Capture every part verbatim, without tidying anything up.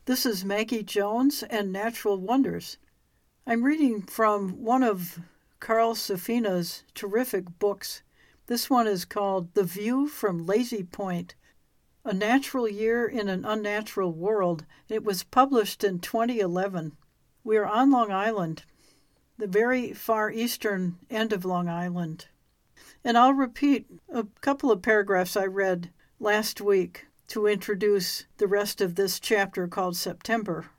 This is Maggie Jones and Natural Wonders. I'm reading from one of Carl Safina's terrific books. This one is called The View from Lazy Point, A Natural Year in an Unnatural World. It was published in twenty eleven. We are on Long Island, the very far eastern end of Long Island. And I'll repeat a couple of paragraphs I read last week to introduce the rest of this chapter called September.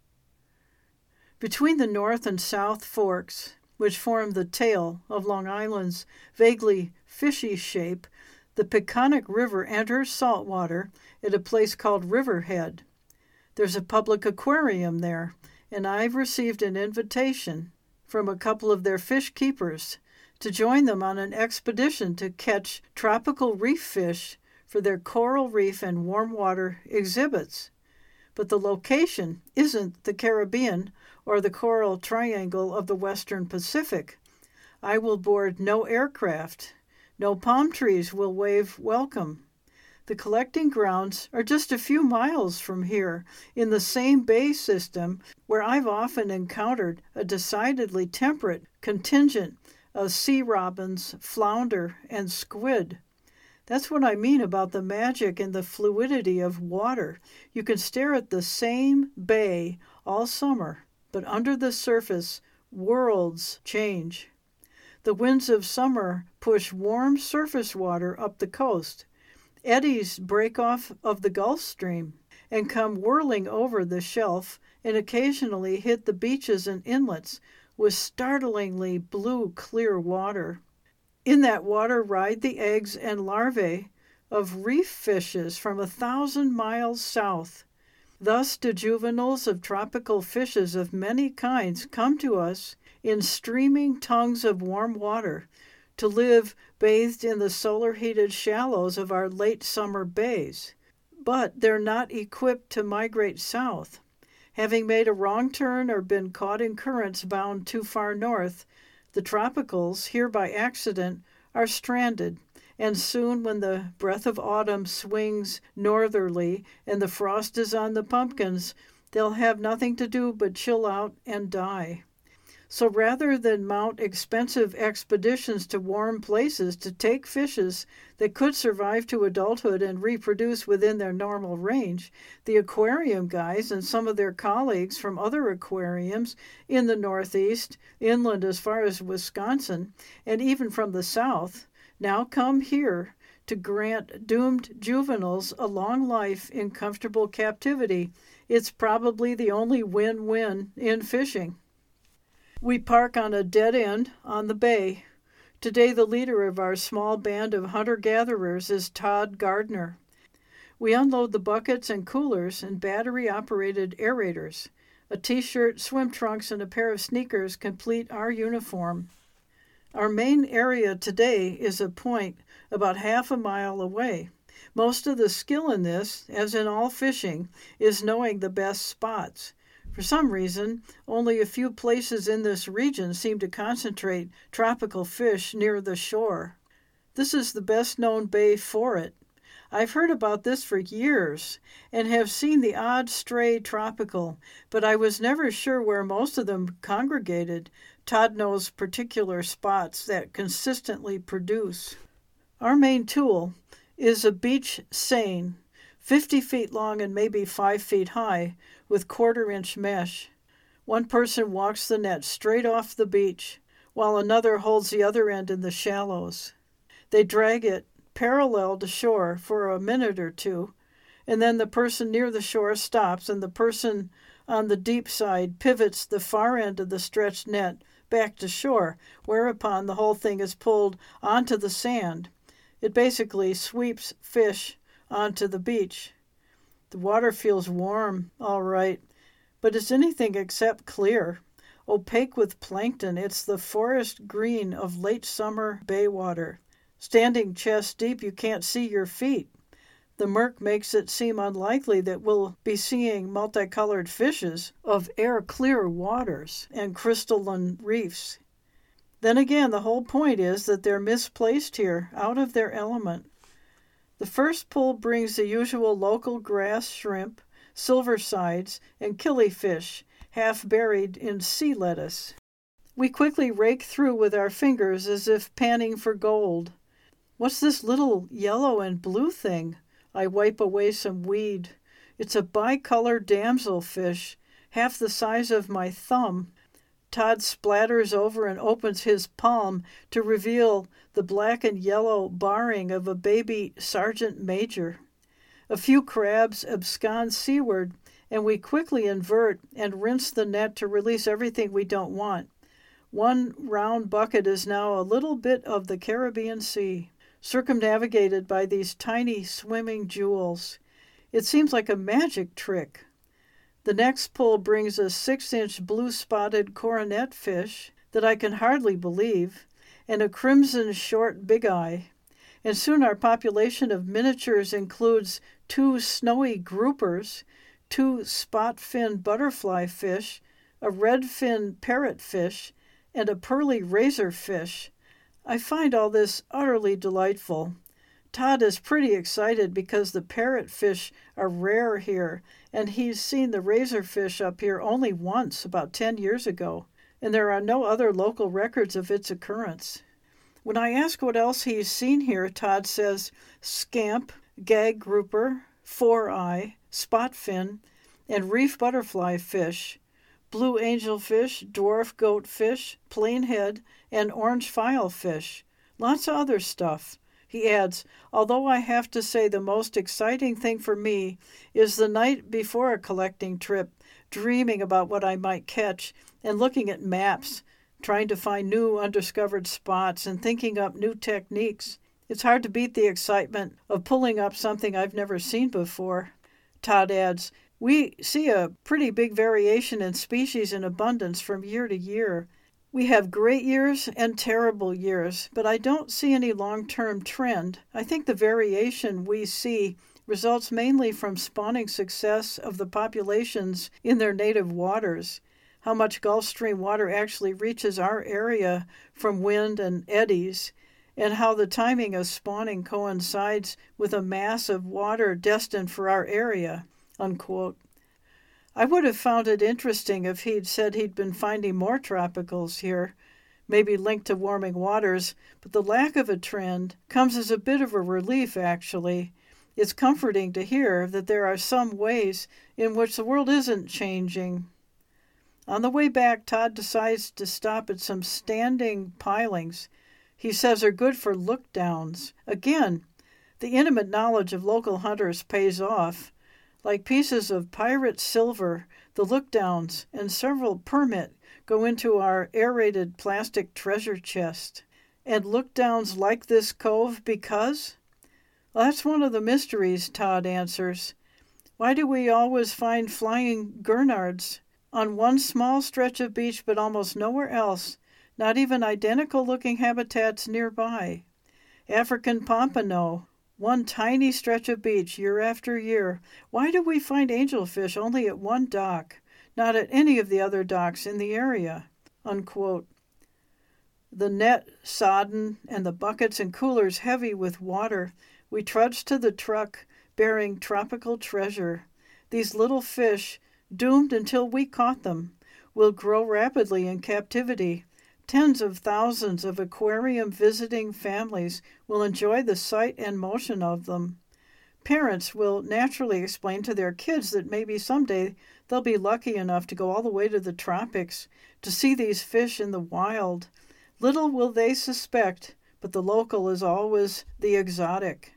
Between the north and south forks, which form the tail of Long Island's vaguely fishy shape, the Peconic River enters saltwater at a place called Riverhead. There's a public aquarium there, and I've received an invitation from a couple of their fish keepers to join them on an expedition to catch tropical reef fish for their coral reef and warm water exhibits. But the location isn't the Caribbean or the coral triangle of the Western Pacific. I will board no aircraft. No palm trees will wave welcome. The collecting grounds are just a few miles from here, in the same bay system where I've often encountered a decidedly temperate contingent of sea robins, flounder, and squid. That's what I mean about the magic and the fluidity of water. You can stare at the same bay all summer, but under the surface, worlds change. The winds of summer push warm surface water up the coast. Eddies break off of the Gulf Stream and come whirling over the shelf and occasionally hit the beaches and inlets with startlingly blue, clear water. In that water ride the eggs and larvae of reef fishes from a thousand miles south. Thus do juveniles of tropical fishes of many kinds come to us in streaming tongues of warm water to live bathed in the solar-heated shallows of our late summer bays. But they're not equipped to migrate south. Having made a wrong turn or been caught in currents bound too far north, the tropicals, here by accident, are stranded, and soon when the breath of autumn swings northerly and the frost is on the pumpkins, they'll have nothing to do but chill out and die. So rather than mount expensive expeditions to warm places to take fishes that could survive to adulthood and reproduce within their normal range, the aquarium guys and some of their colleagues from other aquariums in the Northeast, inland as far as Wisconsin, and even from the South, now come here to grant doomed juveniles a long life in comfortable captivity. It's probably the only win-win in fishing. We park on a dead end on the bay. Today the leader of our small band of hunter-gatherers is Todd Gardner. We unload the buckets and coolers and battery-operated aerators. A t-shirt, swim trunks, and a pair of sneakers complete our uniform. Our main area today is a point about half a mile away. Most of the skill in this, as in all fishing, is knowing the best spots. For some reason, only a few places in this region seem to concentrate tropical fish near the shore. This is the best-known bay for it. I've heard about this for years and have seen the odd stray tropical, but I was never sure where most of them congregated. Todd knows particular spots that consistently produce. Our main tool is a beach seine, fifty feet long and maybe five feet high, with quarter-inch mesh. One person walks the net straight off the beach, while another holds the other end in the shallows. They drag it parallel to shore for a minute or two, and then the person near the shore stops, and the person on the deep side pivots the far end of the stretched net back to shore, whereupon the whole thing is pulled onto the sand. It basically sweeps fish onto the beach. The water feels warm, all right, but it's anything except clear. Opaque with plankton, it's the forest green of late summer bay water. Standing chest deep, you can't see your feet. The murk makes it seem unlikely that we'll be seeing multicolored fishes of air-clear waters and crystalline reefs. Then again, the whole point is that they're misplaced here, out of their element. The first pull brings the usual local grass shrimp, silver sides, and killifish, half buried in sea lettuce. We quickly rake through with our fingers as if panning for gold. What's this little yellow and blue thing? I wipe away some weed. It's a bicolored damselfish, half the size of my thumb. Todd splatters over and opens his palm to reveal the black and yellow barring of a baby sergeant major. A few crabs abscond seaward, and we quickly invert and rinse the net to release everything we don't want. One round bucket is now a little bit of the Caribbean Sea, circumnavigated by these tiny swimming jewels. It seems like a magic trick. The next pull brings a six-inch blue-spotted coronet fish that I can hardly believe, and a crimson short big-eye. And soon our population of miniatures includes two snowy groupers, two spot-fin butterfly fish, a red-fin parrotfish, and a pearly razorfish. I find all this utterly delightful. Todd is pretty excited because the parrotfish are rare here, and he's seen the razorfish up here only once, about ten years ago, and there are no other local records of its occurrence. When I ask what else he's seen here, Todd says scamp, gag grouper, four-eye, spotfin, and reef butterfly fish, blue angelfish, dwarf goatfish, plainhead, and orange filefish. Lots of other stuff. He adds, although I have to say the most exciting thing for me is the night before a collecting trip, dreaming about what I might catch and looking at maps, trying to find new undiscovered spots and thinking up new techniques. It's hard to beat the excitement of pulling up something I've never seen before. Todd adds, we see a pretty big variation in species in abundance from year to year. We have great years and terrible years, but I don't see any long-term trend. I think the variation we see results mainly from spawning success of the populations in their native waters, how much Gulf Stream water actually reaches our area from wind and eddies, and how the timing of spawning coincides with a mass of water destined for our area, unquote. I would have found it interesting if he'd said he'd been finding more tropicals here, maybe linked to warming waters, but the lack of a trend comes as a bit of a relief, actually. It's comforting to hear that there are some ways in which the world isn't changing. On the way back, Todd decides to stop at some standing pilings he says are good for look-downs. Again, the intimate knowledge of local hunters pays off. Like pieces of pirate silver, the look-downs and several permit go into our aerated plastic treasure chest. And look-downs like this cove because? Well, that's one of the mysteries, Todd answers. Why do we always find flying gurnards on one small stretch of beach but almost nowhere else, not even identical-looking habitats nearby? African pompano, one tiny stretch of beach year after year. Why do we find angelfish only at one dock, not at any of the other docks in the area? Unquote. The net sodden and the buckets and coolers heavy with water, we trudge to the truck bearing tropical treasure. These little fish, doomed until we caught them, will grow rapidly in captivity. Tens of thousands of aquarium-visiting families will enjoy the sight and motion of them. Parents will naturally explain to their kids that maybe someday they'll be lucky enough to go all the way to the tropics to see these fish in the wild. Little will they suspect, but the local is always the exotic.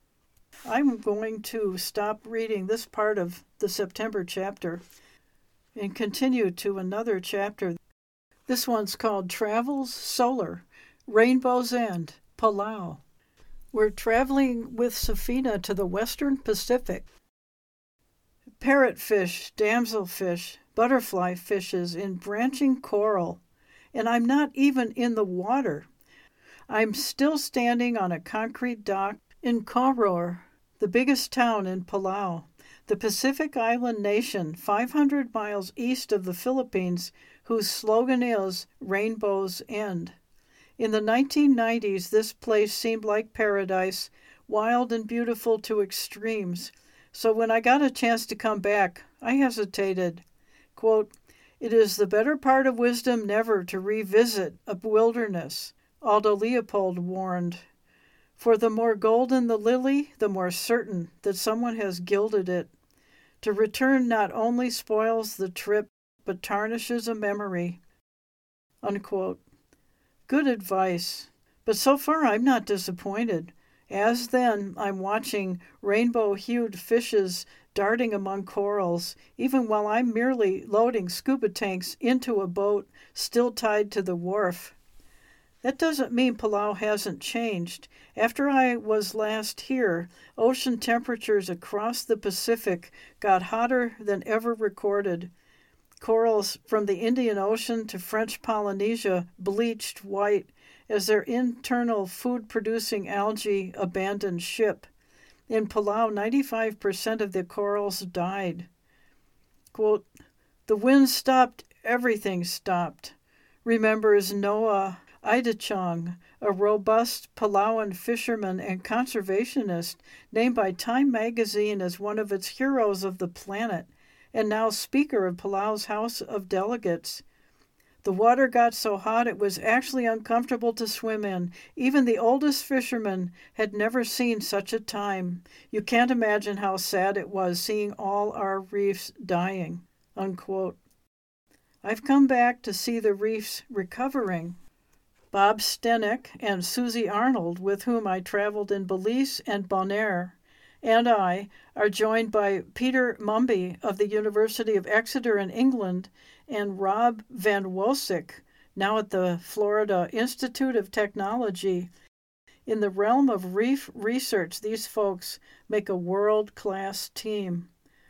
I'm going to stop reading this part of the September chapter and continue to another chapter. This one's called Travels Solar, Rainbow's End, Palau. We're traveling with Safina to the western Pacific. Parrotfish, damselfish, butterfly fishes in branching coral, and I'm not even in the water. I'm still standing on a concrete dock in Koror, the biggest town in Palau, the Pacific island nation five hundred miles east of the Philippines, whose slogan is Rainbow's End. In the nineteen nineties, this place seemed like paradise, wild and beautiful to extremes. So when I got a chance to come back, I hesitated. Quote, "It is the better part of wisdom never to revisit a wilderness," Aldo Leopold warned. "For the more golden the lily, the more certain that someone has gilded it. To return not only spoils the trip, but tarnishes a memory." Unquote. Good advice. But so far I'm not disappointed. As then, I'm watching rainbow-hued fishes darting among corals, even while I'm merely loading scuba tanks into a boat still tied to the wharf. That doesn't mean Palau hasn't changed. After I was last here, ocean temperatures across the Pacific got hotter than ever recorded. Corals from the Indian Ocean to French Polynesia bleached white as their internal food-producing algae abandoned ship. In Palau, ninety-five percent of the corals died. Quote, "The wind stopped, everything stopped," remembers Noah Idachong, a robust Palauan fisherman and conservationist named by Time magazine as one of its heroes of the planet, and now Speaker of Palau's House of Delegates. "The water got so hot it was actually uncomfortable to swim in. Even the oldest fishermen had never seen such a time. You can't imagine how sad it was seeing all our reefs dying." Unquote. I've come back to see the reefs recovering. Bob Stenek and Susie Arnold, with whom I traveled in Belize and Bonaire, and I are joined by Peter Mumby of the University of Exeter in England and Rob Van Wosick, now at the Florida Institute of Technology. In the realm of reef research, these folks make a world-class team.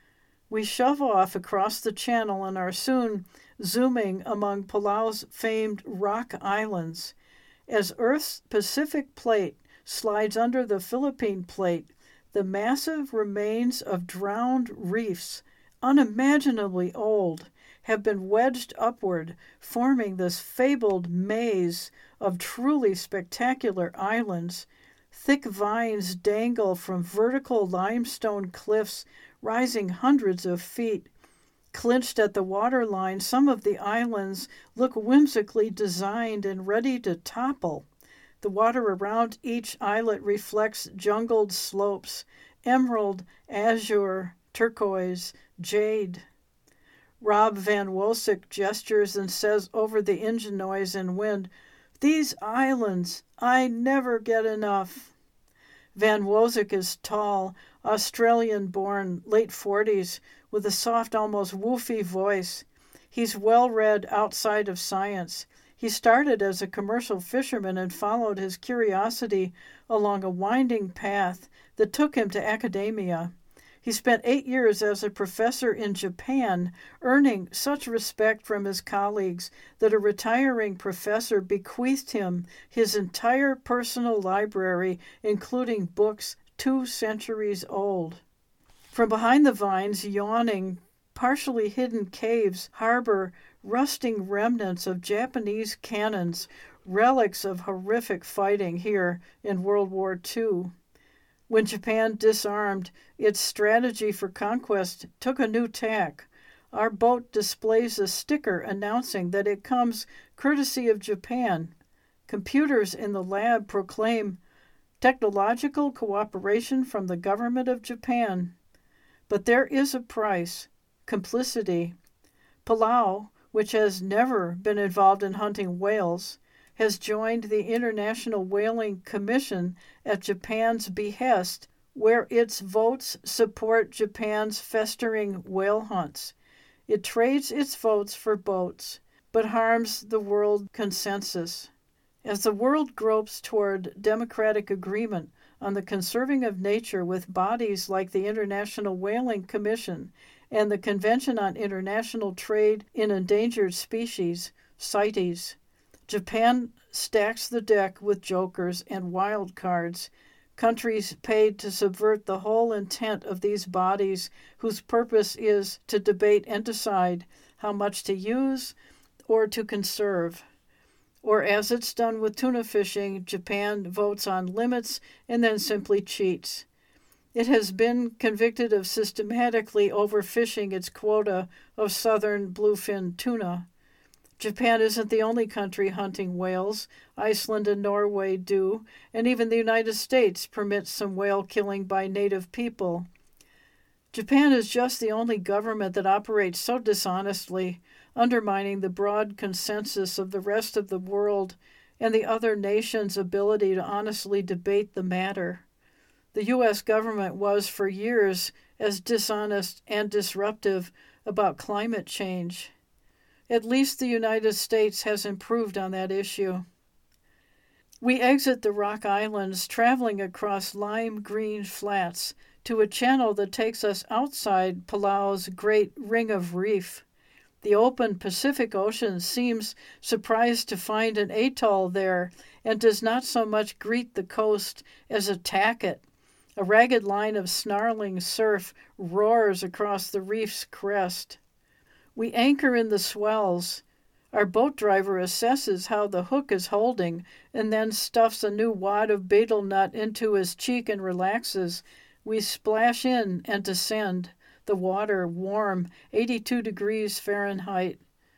We shove off across the channel and are soon zooming among Palau's famed rock islands. As Earth's Pacific plate slides under the Philippine plate, the massive remains of drowned reefs, unimaginably old, have been wedged upward, forming this fabled maze of truly spectacular islands. Thick vines dangle from vertical limestone cliffs rising hundreds of feet. Clinched at the waterline, some of the islands look whimsically designed and ready to topple. The water around each islet reflects jungled slopes, emerald, azure, turquoise, jade. Rob Van Wosick gestures and says over the engine noise and wind, "These islands, I never get enough." Van Wosick is tall, Australian-born, late forties, with a soft, almost woofy voice. He's well-read outside of science. He started as a commercial fisherman and followed his curiosity along a winding path that took him to academia. He spent eight years as a professor in Japan, earning such respect from his colleagues that a retiring professor bequeathed him his entire personal library, including books two centuries old. From behind the vines, yawning, partially hidden caves harbor rusting remnants of Japanese cannons, relics of horrific fighting here in World War Two. When Japan disarmed, its strategy for conquest took a new tack. Our boat displays a sticker announcing that it comes courtesy of Japan. Computers in the lab proclaim technological cooperation from the government of Japan. But there is a price: complicity. Palau, which has never been involved in hunting whales, has joined the International Whaling Commission at Japan's behest, where its votes support Japan's festering whale hunts. It trades its votes for boats, but harms the world consensus. As the world gropes toward democratic agreement on the conserving of nature with bodies like the International Whaling Commission and the Convention on International Trade in Endangered Species, CITES, Japan stacks the deck with jokers and wild cards, countries paid to subvert the whole intent of these bodies, whose purpose is to debate and decide how much to use or to conserve. Or as it's done with tuna fishing, Japan votes on limits and then simply cheats. It has been convicted of systematically overfishing its quota of southern bluefin tuna. Japan isn't the only country hunting whales. Iceland and Norway do, and even the United States permits some whale killing by native people. Japan is just the only government that operates so dishonestly, undermining the broad consensus of the rest of the world and the other nations' ability to honestly debate the matter. The U S government was for years as dishonest and disruptive about climate change. At least the United States has improved on that issue. We exit the Rock Islands, traveling across lime green flats to a channel that takes us outside Palau's Great Ring of Reef. The open Pacific Ocean seems surprised to find an atoll there and does not so much greet the coast as attack it. A ragged line of snarling surf roars across the reef's crest. We anchor in the swells. Our boat driver assesses how the hook is holding and then stuffs a new wad of betel nut into his cheek and relaxes. We splash in and descend, the water warm, eighty-two degrees Fahrenheit.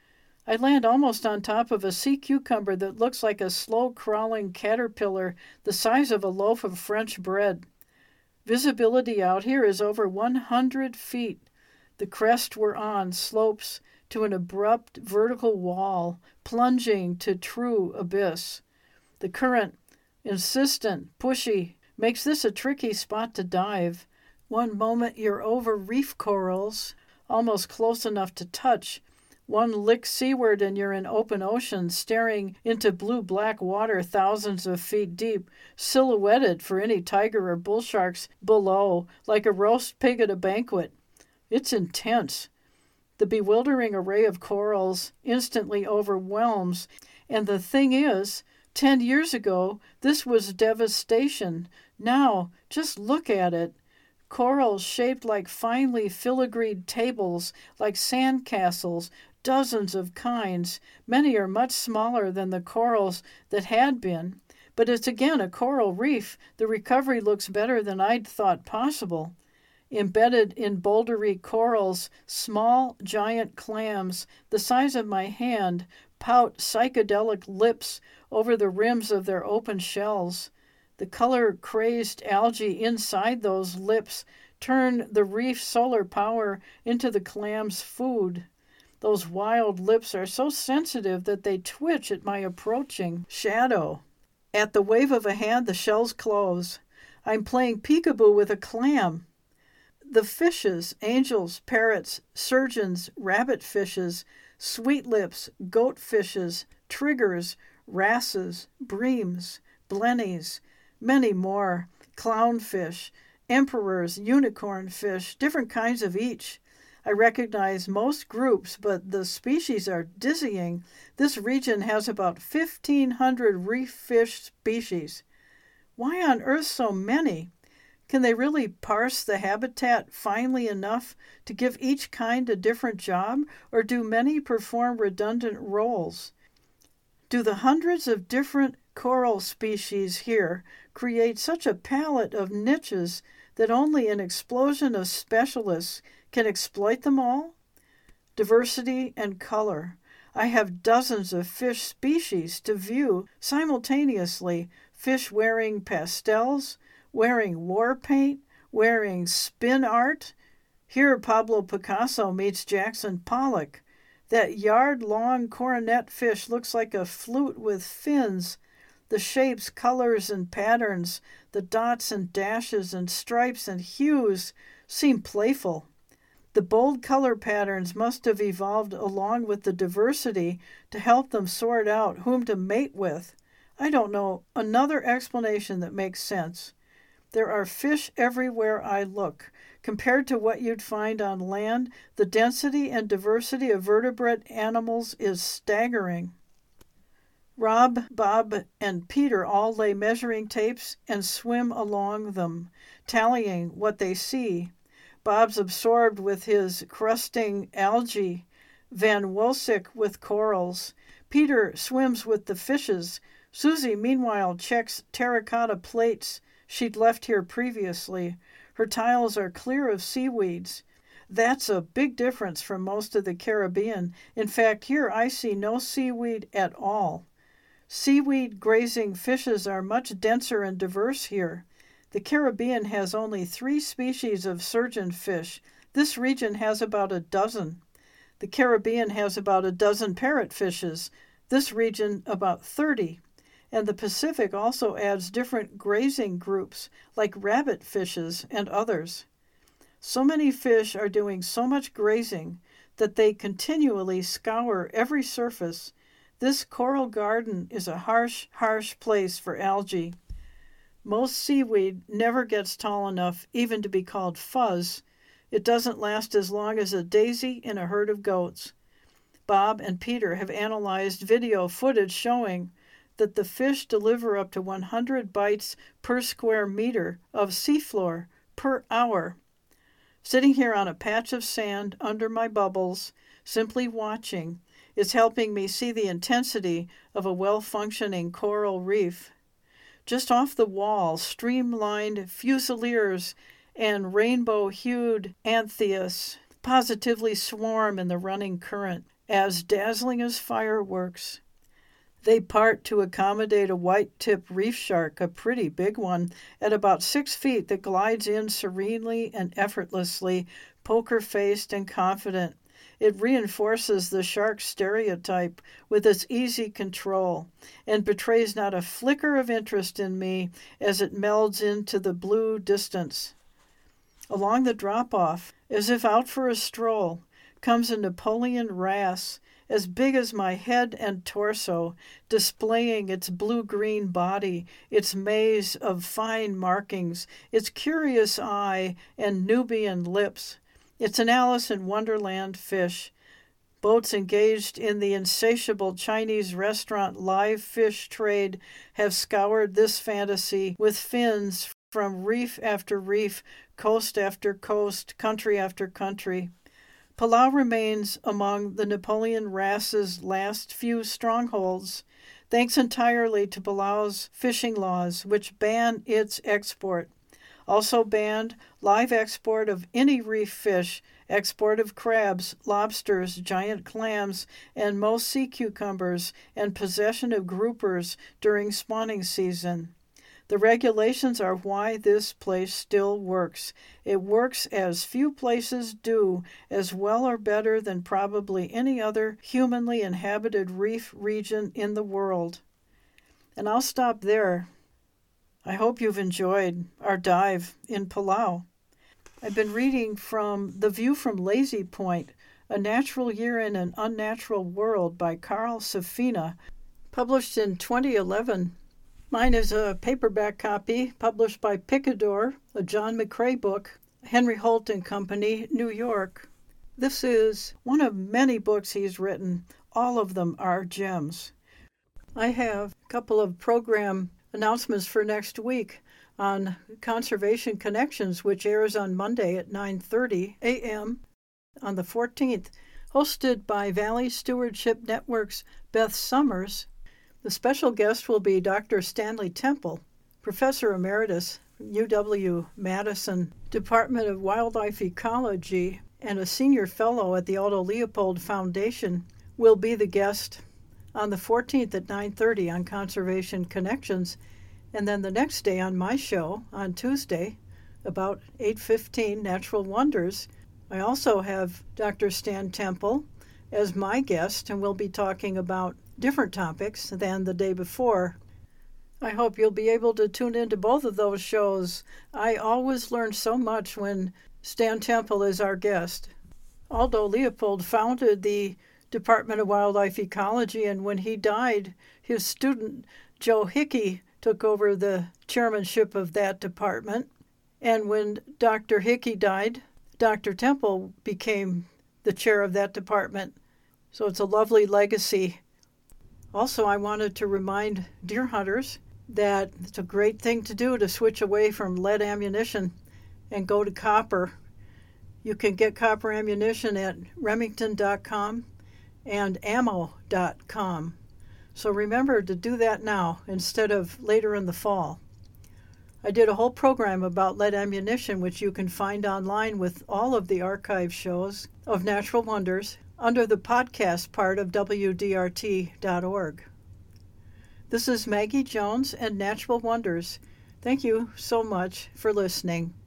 I land almost on top of a sea cucumber that looks like a slow-crawling caterpillar the size of a loaf of French bread. Visibility out here is over one hundred feet. The crest we're on slopes to an abrupt vertical wall, plunging to true abyss. The current, insistent, pushy, makes this a tricky spot to dive. One moment you're over reef corals, almost close enough to touch. One lick seaward and you're in open ocean, staring into blue-black water thousands of feet deep, silhouetted for any tiger or bull sharks below, like a roast pig at a banquet. It's intense. The bewildering array of corals instantly overwhelms, and the thing is, ten years ago, this was devastation. Now, just look at it. Corals shaped like finely filigreed tables, like sand castles, dozens of kinds. Many are much smaller than the corals that had been. But it's again a coral reef. The recovery looks better than I'd thought possible. Embedded in bouldery corals, small, giant clams, the size of my hand, pout psychedelic lips over the rims of their open shells. The color-crazed algae inside those lips turn the reef's solar power into the clam's food. Those wild lips are so sensitive that they twitch at my approaching shadow. At the wave of a hand, the shells close. I'm playing peekaboo with a clam. The fishes, angels, parrots, surgeons, rabbit fishes, sweetlips, goat fishes, triggers, wrasses, breams, blennies, many more, clownfish, emperors, unicorn fish, different kinds of each. I recognize most groups, but the species are dizzying. This region has about fifteen hundred reef fish species. Why on earth so many? Can they really parse the habitat finely enough to give each kind a different job, or do many perform redundant roles? Do the hundreds of different coral species here create such a palette of niches that only an explosion of specialists can exploit them all? Diversity and color. I have dozens of fish species to view simultaneously, fish wearing pastels, wearing war paint, wearing spin art. Here Pablo Picasso meets Jackson Pollock. That yard-long coronet fish looks like a flute with fins. The shapes, colors, and patterns, the dots and dashes and stripes and hues seem playful. The bold color patterns must have evolved along with the diversity to help them sort out whom to mate with. I don't know another explanation that makes sense. There are fish everywhere I look. Compared to what you'd find on land, the density and diversity of vertebrate animals is staggering. Rob, Bob, and Peter all lay measuring tapes and swim along them, tallying what they see. Bob's absorbed with his crusting algae, Van Woolsick with corals. Peter swims with the fishes. Susie, meanwhile, checks terracotta plates she'd left here previously. Her tiles are clear of seaweeds. That's a big difference from most of the Caribbean. In fact, here I see no seaweed at all. Seaweed grazing fishes are much denser and diverse here. The Caribbean has only three species of surgeonfish. This region has about a dozen. The Caribbean has about a dozen parrotfishes. This region about thirty. And the Pacific also adds different grazing groups, like rabbit fishes and others. So many fish are doing so much grazing that they continually scour every surface. This coral garden is a harsh, harsh place for algae. Most seaweed never gets tall enough even to be called fuzz. It doesn't last as long as a daisy in a herd of goats. Bob and Peter have analyzed video footage showing that the fish deliver up to one hundred bites per square meter of seafloor per hour. Sitting here on a patch of sand under my bubbles, simply watching, is helping me see the intensity of a well-functioning coral reef. Just off the wall, streamlined fusiliers and rainbow-hued anthias positively swarm in the running current, as dazzling as fireworks. They part to accommodate a white-tip reef shark, a pretty big one, at about six feet that glides in serenely and effortlessly, poker-faced and confident. It reinforces the shark stereotype with its easy control and betrays not a flicker of interest in me as it melds into the blue distance. Along the drop-off, as if out for a stroll, comes a Napoleon wrasse, as big as my head and torso, displaying its blue-green body, its maze of fine markings, its curious eye and Nubian lips. It's an Alice in Wonderland fish. Boats engaged in the insatiable Chinese restaurant live fish trade have scoured this fantasy with fins from reef after reef, coast after coast, country after country. Palau remains among the Napoleon wrasse's last few strongholds, thanks entirely to Palau's fishing laws, which ban its export. Also banned live export of any reef fish, export of crabs, lobsters, giant clams, and most sea cucumbers, and possession of groupers during spawning season. The regulations are why this place still works. It works as few places do, as well or better than probably any other humanly inhabited reef region in the world. And I'll stop there. I hope you've enjoyed our dive in Palau. I've been reading from The View from Lazy Point, A Natural Year in an Unnatural World by Carl Safina, published in twenty eleven. Mine is a paperback copy published by Picador, a John McCrae book, Henry Holt and Company, New York. This is one of many books he's written. All of them are gems. I have a couple of program announcements for next week on Conservation Connections, which airs on Monday at nine thirty a.m. on the fourteenth, hosted by Valley Stewardship Network's Beth Summers. The special guest will be Doctor Stanley Temple, Professor Emeritus, U W-Madison Department of Wildlife Ecology, and a Senior Fellow at the Aldo Leopold Foundation, will be the guest on the fourteenth at nine thirty on Conservation Connections, and then the next day on my show, on Tuesday, about eight fifteen, Natural Wonders, I also have Doctor Stan Temple as my guest, and we'll be talking about different topics than the day before. I hope you'll be able to tune into both of those shows. I always learn so much when Stan Temple is our guest. Aldo Leopold founded the Department of Wildlife Ecology, and when he died, his student Joe Hickey took over the chairmanship of that department. And when Doctor Hickey died, Doctor Temple became the chair of that department. So it's a lovely legacy. Also, I wanted to remind deer hunters that it's a great thing to do to switch away from lead ammunition and go to copper. You can get copper ammunition at remington dot com and ammo dot com. So remember to do that now instead of later in the fall. I did a whole program about lead ammunition, which you can find online with all of the archive shows of Natural Wonders under the podcast part of W D R T dot org. This is Maggie Jones and Natural Wonders. Thank you so much for listening.